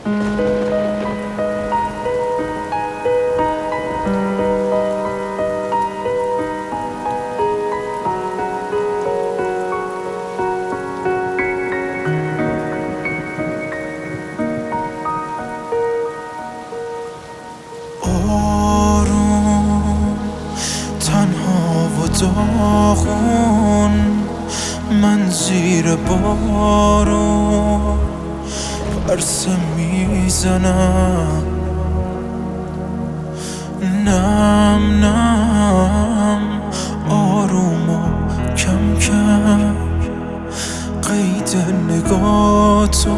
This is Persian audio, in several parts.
آروم تنها و داغون من زیر بارون پرسه میزنم، نم نم آروم و کم کم قید نگاهتو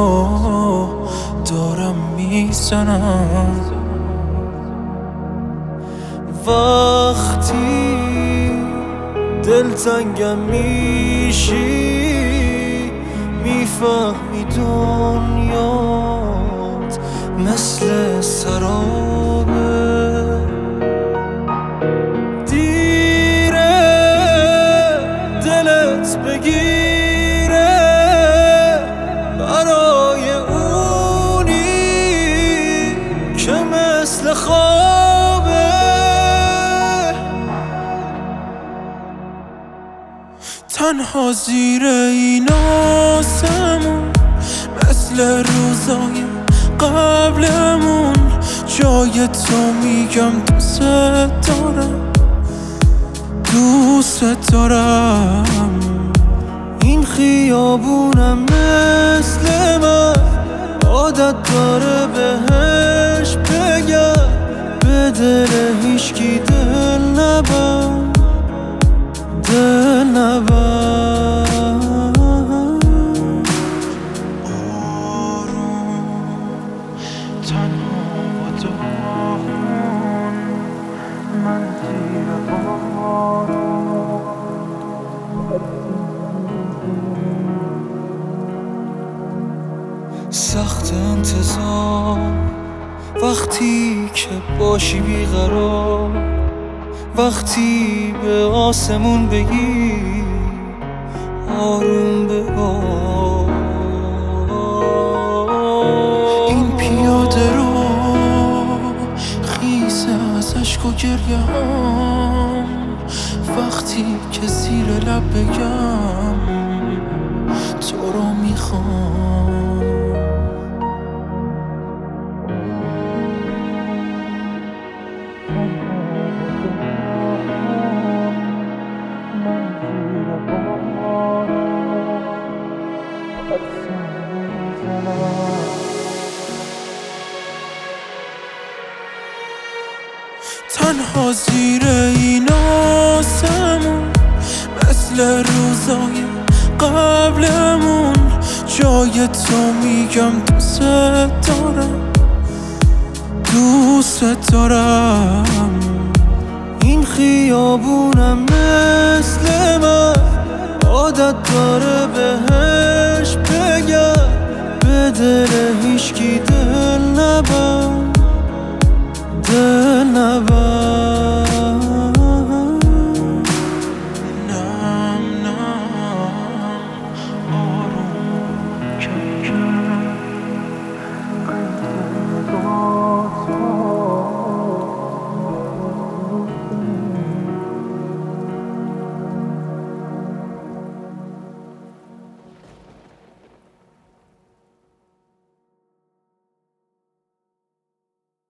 دارم میزنم. وقتی دلتنگم میشی میفهمی دنیات مثل سرابه، دیره دلت بگیره برای اونی که مثل خوابه. تنها زیر این آسمون مثل روزای قبلمون جای تو میگم دوست دارم، دوست دارم. این خیابونم مثل من عادت داره بهش بگم به دل هیچکی دل نبند، دل نبند. آروم تنها و داغون من زیر بارون سخت انتظار وقتی که باشی بیقرار، وقتی به آسمون بگی آروم ببار. این پیاده رو خیسه از عشق و گریه هم وقتی که زیر لب بگم تو رو میخوام. تنها زیر این آسمون مثل روزای قبلمون جای تو میگم دوست دارم، دوست دارم. این خیابونم مثل من عادت داره بهش بگم